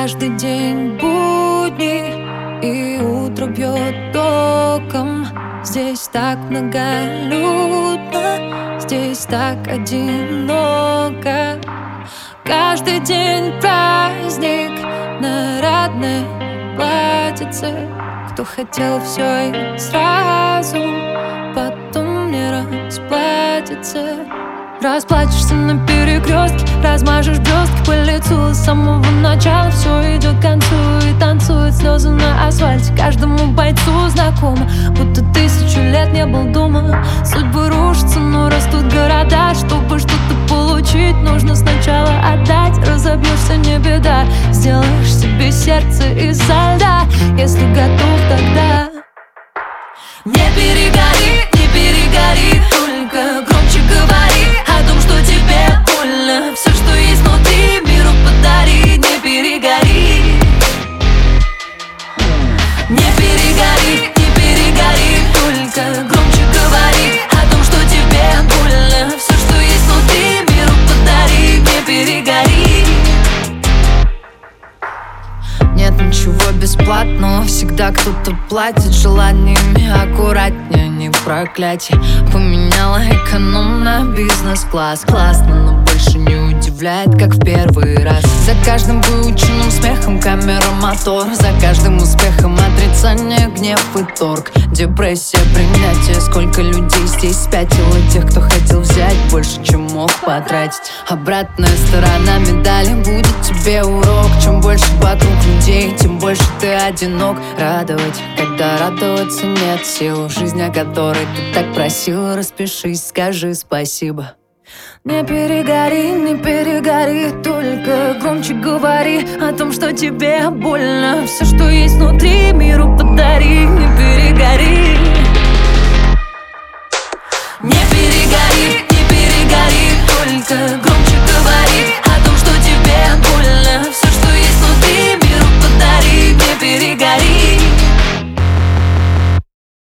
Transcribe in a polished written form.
Каждый день будни, и утро бьет током. Здесь так многолюдно, здесь так одиноко. Каждый день праздник, нарядное платьице. Кто хотел все и сразу, потом не расплатится. Расплачешься на перекрестке, размажешь блестки по лицу. С самого начала все идет к концу и танцуют слезы на асфальте. Каждому бойцу знакомо, будто 1000 лет не был дома. Судьбы рушатся, но растут города. Чтобы что-то получить, нужно сначала отдать. Разобьешься, не беда, сделаешь себе сердце изо льда. Если готов, тогда не перегори, не перегори, только громче говори о том, что тебе больно. Все, что есть внутри, миру подари. Не перегори, не перегори, не перегори, только громче говори о том, что тебе больно. Все, что есть внутри, миру подари. Не перегори. Нет ничего бесплатного, всегда кто-то платит желаниями. Аккуратнее, не проклятие. Поменяла эконом на бизнес-класс. Классно, но больше не удивляет, как в первый раз. За каждым выученным смехом камера, мотор. За каждым успехом отрицание, гнев и торг. Депрессия, принятие. Сколько людей здесь спятило. Тех, кто хотел взять больше, чем мог потратить. Обратная сторона медали будет тебе урок. Чем больше вокруг людей, тем больше ты одинок. Радовать, когда радоваться нет сил. Жизнь, о которой ты так просил, распишись, скажи спасибо. Не перегори, не перегори, только громче говори о том, что тебе больно. Все, что есть внутри, миру подари. Не перегори.